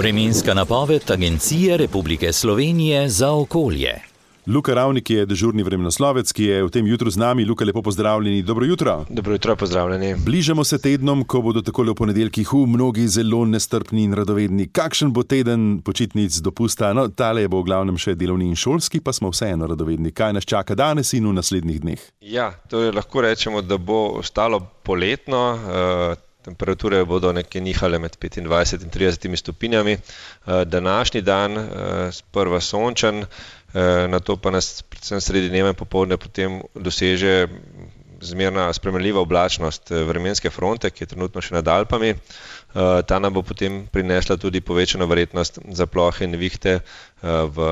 Vremenska napoved Agencije Republike Slovenije za okolje. Luka Ravnik je dežurni vremenoslovec, ki je v tem jutru z nami. Luka, lepo pozdravljeni. Dobro jutro. Dobro jutro, pozdravljeni. Bližamo se tednom, ko bodo takole v ponedeljkih mnogi zelo nestrpni in radovedni. Kakšen bo teden počitnic, dopusta? No, tale bo v glavnem še delovni in šolski, pa smo vseeno radovedni. Kaj nas čaka danes in v naslednjih dneh? Ja, torej lahko rečemo, da bo ostalo poletno. Temperature bodo nekje nihale med 25 in 30 stopinjami. Današnji dan sprva sončen, nato pa nas predvsem sredi dneva in popoldne potem doseže zmerna spremenljiva oblačnost vremenske fronte, ki je trenutno še nad Alpami. Ta nam bo potem prinesla tudi povečano verjetnost za plohe in nevihte v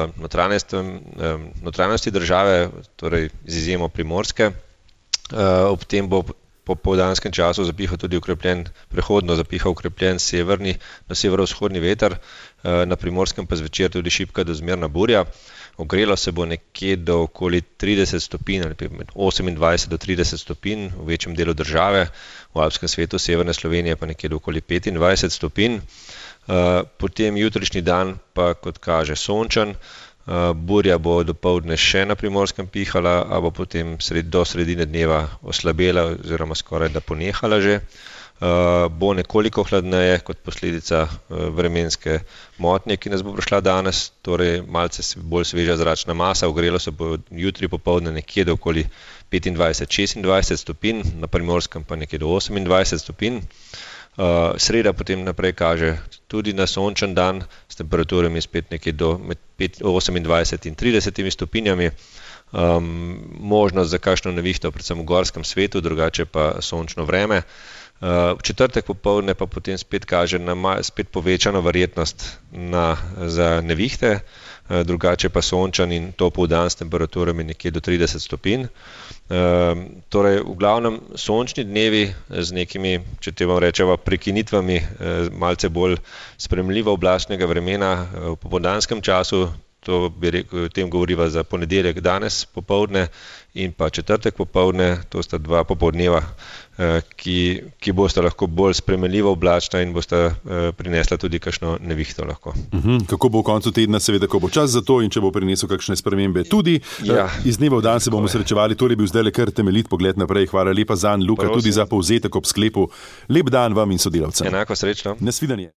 notranjosti države, torej z izjemo Primorske. Ob tem bo po popoldanskem času prehodno zapihal okrepljen severni na severovzhodni veter, na Primorskem pa zvečer tudi šibka do zmerna burja. Ogrelo se bo nekje do okoli 30 stopinj, ali med 28 do 30 stopinj v večjem delu države, v alpskem svetu severne Slovenije pa nekje do okoli 25 stopinj. Potem jutrišnji dan pa, kot kaže, sončen. Burja bo dopoldne še na Primorskem pihala, a bo potem do sredine dneva oslabela oziroma skoraj da ponehala že. Bo nekoliko hladneje kot posledica vremenske motnje, ki nas bo prišla danes, torej malce bolj sveža zračna masa. Ogrelo se bo jutri popoldne nekje do okoli 25-26 stopinj, na Primorskem pa nekje do 28 stopinj. Sreda potem naprej kaže tudi na sončen dan s temperaturami spet nekje do med 28 in 30 stopinjami. Možnost za kakšno nevihto predvsem v gorskem svetu, drugače pa sončno vreme. V četrtek popoldne pa potem spet kaže na spet povečano verjetnost za nevihte, drugače pa sončen in topel dan s temperaturami nekje do 30 stopinj. Torej, v glavnem sončni dnevi z nekimi, če temu rečemo, prekinitvami malce bolj sprejemljivo oblačnega vremena v popoldanskem času. To bi rekel, o tem govoriva za ponedeljek danes popoldne in pa četrtek popoldne. To sta dva popoldneva, ki bosta lahko bolj spremenljivo oblačna in bosta prinesla tudi kakšno nevihto lahko. Kako bo v koncu tedna, seveda, ko bo čas za to in če bo prinesel kakšne spremembe tudi. Ja. Iz dneva v dan se bomo srečevali, torej bil zdaj le kar temeljit pogled naprej. Hvala lepa zanj, Luka, tudi za povzetek ob sklepu. Lep dan vam in sodelavcem. Enako, srečno. Nasvidenje.